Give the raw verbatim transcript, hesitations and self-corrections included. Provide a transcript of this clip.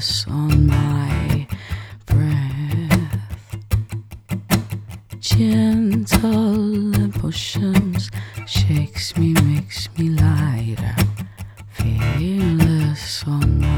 fearless on my breath. Gentle emotions shakes me, makes me lighter. Fearless on my